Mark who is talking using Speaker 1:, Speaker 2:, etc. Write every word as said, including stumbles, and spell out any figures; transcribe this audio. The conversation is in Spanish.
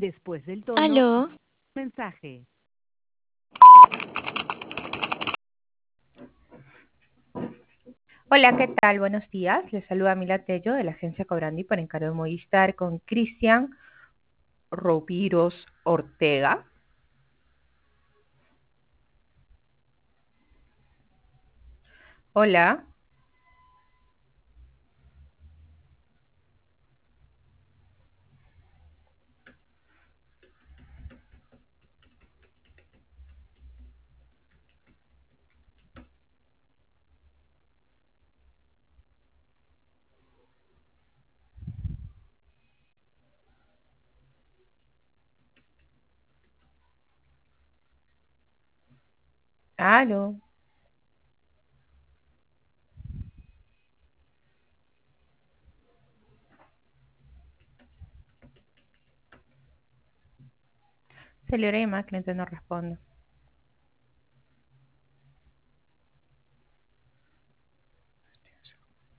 Speaker 1: Después del tono,
Speaker 2: Aló,
Speaker 1: mensaje.
Speaker 3: Hola, ¿qué tal? Buenos días. Les saluda Mila Tello de la agencia Cobrandi por encargo de Movistar con Cristian Roviros Ortega. Hola, aló. Celebrema, cliente no responde.